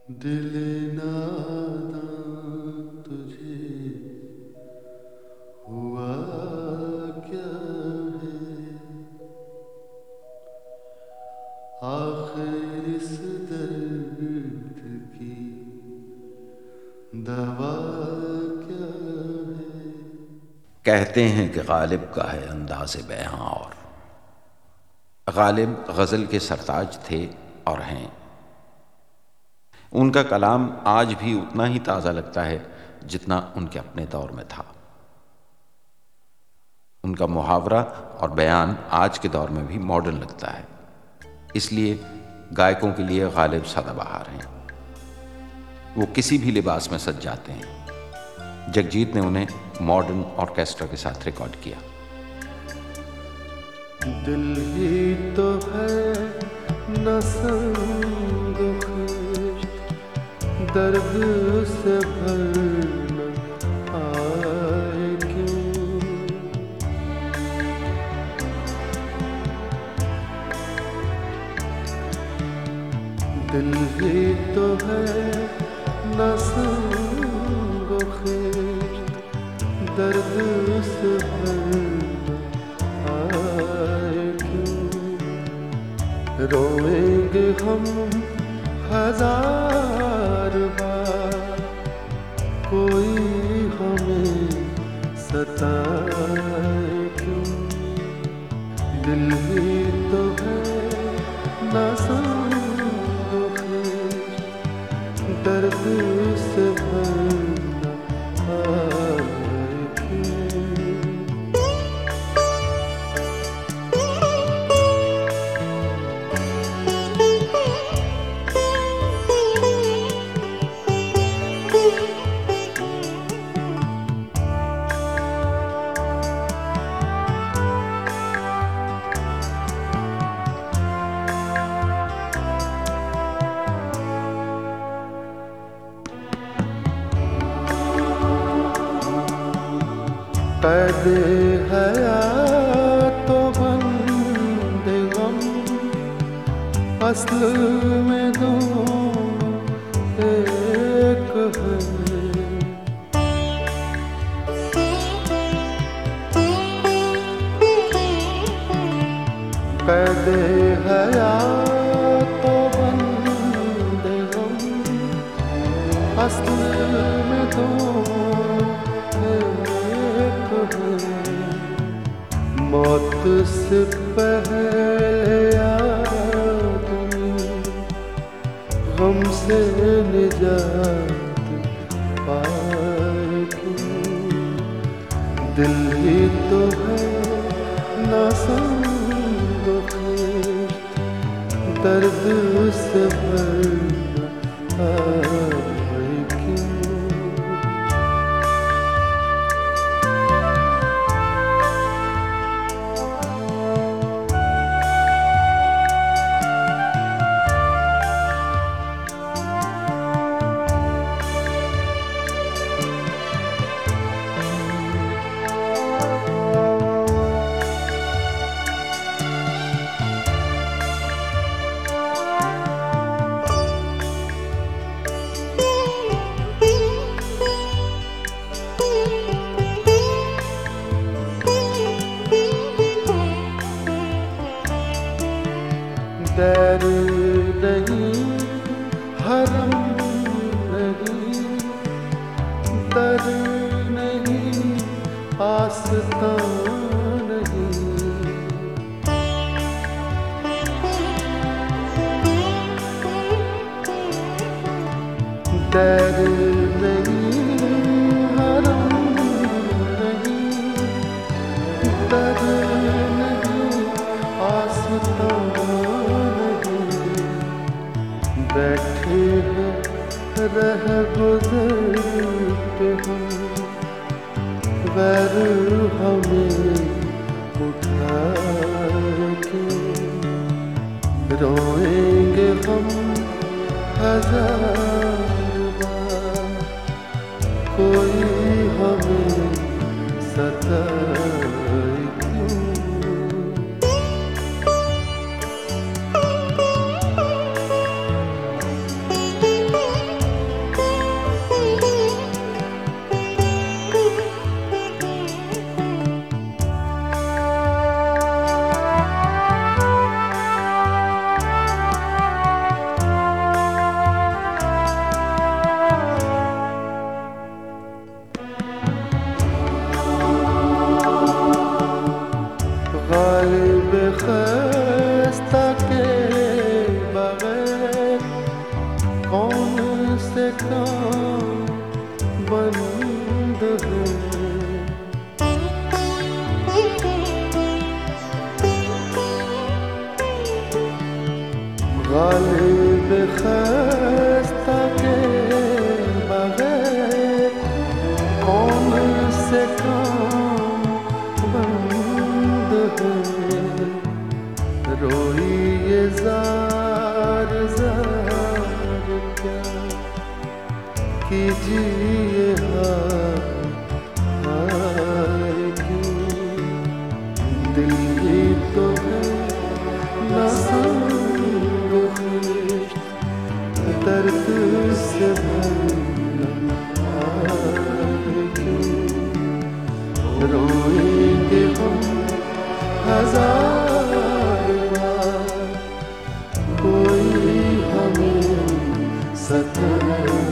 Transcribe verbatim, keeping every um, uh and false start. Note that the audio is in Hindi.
दिल नादा तुझे हुआ क्या है, आखिर इस दर्द की दवा क्या है। कहते हैं कि गालिब का है अंदाज़े बयां, और गालिब गज़ल के सरताज थे और हैं। उनका कलाम आज भी उतना ही ताज़ा लगता है जितना उनके अपने दौर में था। उनका मुहावरा और बयान आज के दौर में भी मॉडर्न लगता है, इसलिए गायकों के लिए गालिब सदाबहार हैं। वो किसी भी लिबास में सज जाते हैं। जगजीत ने उन्हें मॉडर्न ऑर्केस्ट्रा के साथ रिकॉर्ड किया। दिल ही तो है न संग खिश्त, दर्द से भर न आए क्यों। दिल ही तो है न संग खिश्त, दर्द से भर रोएंगे हम हजार बार, कोई हमें सताए क्यों। दिल ही तो है ना संग खिश्त, दर्द से भरना आए क्यों। कैदे हयात तो बंदे गम, असल में दोनों एक है। कैदे हयात तो बंदे गम, असल में दोनों मौत से पहले आदमी गम से निजात पाए क्यों। दिल ही तो है ना संग खिश्त, दर्द से भरना आए क्यों। डर नहीं हरम नहीं, दर नहीं आस्था नहीं। डर नहीं हरम नहीं, दर नहीं आस्था। बैठे हैं रह गुजर पे हम, वैर हमें उठाए क्यों। रोएंगे हम हजार बार, कोई हमें सताए क्यों। से काम बंद है। गालिब खस्ता के बगैर कौन से काम बंद है। रोई ये जार जार क्या कीजिए हाय हाय क्यों। दिल ही तो है ना दर्द से भरना है क्यों। रोएंगे हम हजार बार कोई हमें सताए